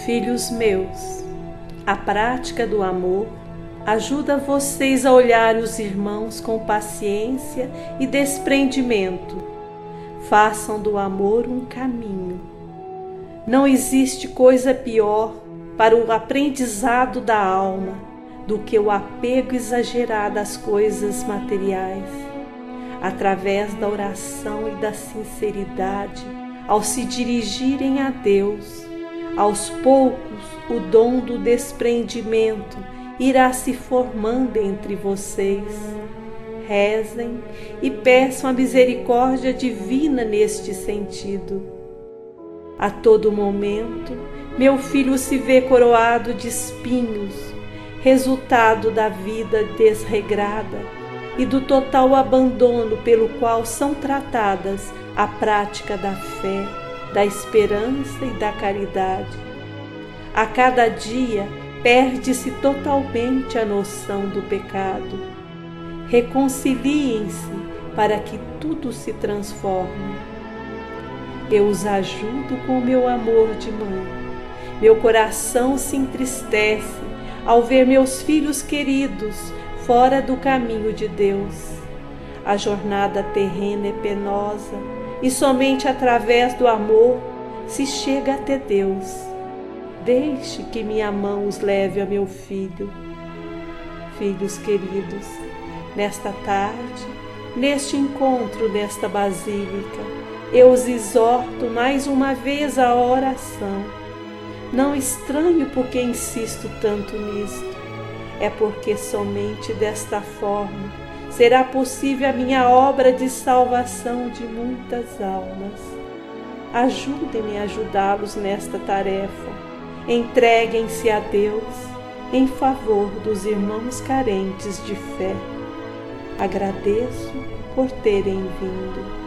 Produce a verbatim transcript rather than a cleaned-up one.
Filhos meus, a prática do amor ajuda vocês a olhar os irmãos com paciência e desprendimento. Façam do amor um caminho. Não existe coisa pior para o aprendizado da alma do que o apego exagerado às coisas materiais. Através da oração e da sinceridade, ao se dirigirem a Deus, aos poucos o dom do desprendimento irá se formando entre vocês. Rezem e peçam a misericórdia divina neste sentido. A todo momento, meu filho se vê coroado de espinhos, resultado da vida desregrada e do total abandono pelo qual são tratadas a prática da fé, da esperança e da caridade. A cada dia perde-se totalmente a noção do pecado. Reconciliem-se para que tudo se transforme. Eu os ajudo com o meu amor de mãe. Meu coração se entristece ao ver meus filhos queridos fora do caminho de Deus. A jornada terrena é penosa e somente através do amor se chega até Deus. Deixe que minha mão os leve a meu filho. Filhos queridos, nesta tarde, neste encontro nesta basílica, eu os exorto mais uma vez à oração. Não estranho porque insisto tanto nisto. É porque somente desta forma será possível a minha obra de salvação de muitas almas. Ajudem-me a ajudá-los nesta tarefa. Entreguem-se a Deus em favor dos irmãos carentes de fé. Agradeço por terem vindo.